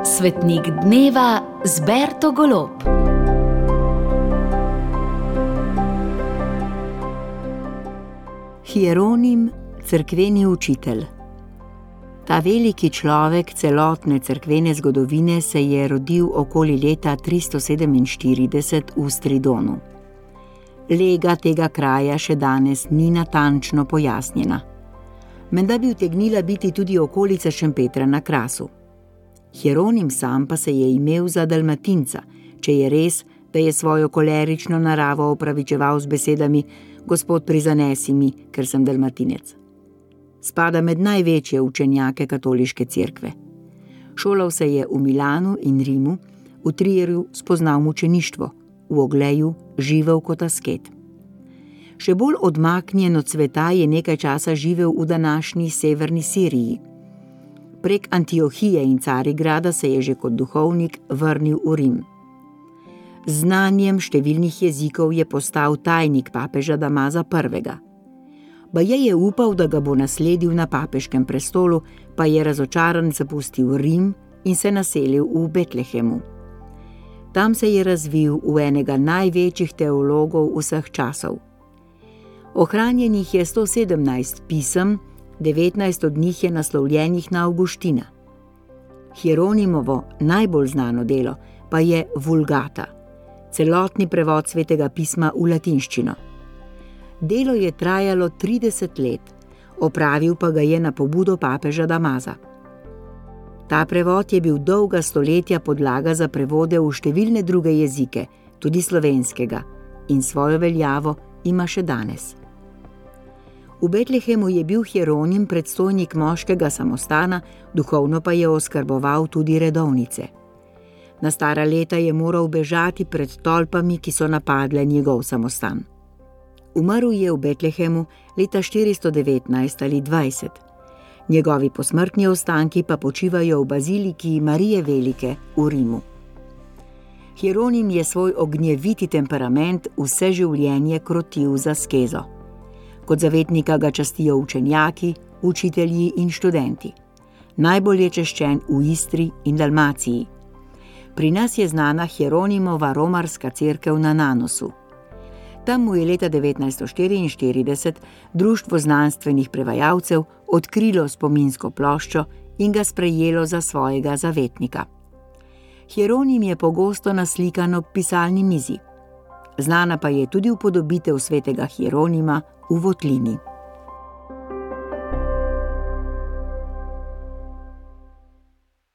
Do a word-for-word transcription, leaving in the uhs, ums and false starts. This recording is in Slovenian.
Svetnik dneva z Berto Golob. Hieronim, cerkveni učitelj. Ta veliki človek celotne cerkvene zgodovine se je rodil okoli leta tristo sedeminštirideset v Stridonu. Lega tega kraja še danes ni natančno pojasnjena. Menda bi utegnila biti tudi okolica Šempetra na Krasu. Hieronim sam pa se je imel za Dalmatinca, če je res, da je svojo kolerično naravo opravičeval z besedami: Gospod, prizanesi mi, ker sem Dalmatinec. Spada med največje učenjake katoliške cerkve. Šolal se je v Milanu in Rimu, v Trierju spoznal mučeništvo, v Ogleju živel kot asket. Še bolj odmaknjen od sveta je nekaj časa živel v današnji severni Siriji. Prek Antiohije in Carigrada se je že kot duhovnik vrnil v Rim. Z znanjem številnih jezikov je postal tajnik papeža Damaza prvega. Baje je upal, da ga bo nasledil na papeškem prestolu, pa je razočaran zapustil Rim in se naselil v Betlehemu. Tam se je razvil v enega največjih teologov vseh časov. Ohranjenih je sto sedemnajst pisem, devetnajst od njih je naslovljenih na Avguština. Hieronimovo najbolj znano delo pa je Vulgata, celotni prevod svetega pisma v latinščino. Delo je trajalo trideset let, opravil pa ga je na pobudo papeža Damaza. Ta prevod je bil dolga stoletja podlaga za prevode v številne druge jezike, tudi slovenskega, in svojo veljavo ima še danes. V Betlehemu je bil Hieronim predstojnik moškega samostana, duhovno pa je oskrboval tudi redovnice. Na stara leta je moral bežati pred tolpami, ki so napadle njegov samostan. Umrl je v Betlehemu leta štiristo devetnajst ali dvajset. Njegovi posmrtni ostanki pa počivajo v baziliki Marije Velike v Rimu. Hieronim je svoj ognjeviti temperament vse življenje krotil za askezo. Kot zavetnika ga častijo učenjaki, učitelji in študenti. Najbolj je češčen v Istri in Dalmaciji. Pri nas je znana Hieronimova romarska cerkev na Nanosu. Tam mu je leta devetnajststo štiriinštirideset Društvo znanstvenih prevajalcev odkrilo spominsko ploščo in ga sprejelo za svojega zavetnika. Hieronim je pogosto naslikan ob pisalni mizi. Znana pa je tudi upodobitev svetega Hieronima v votlini.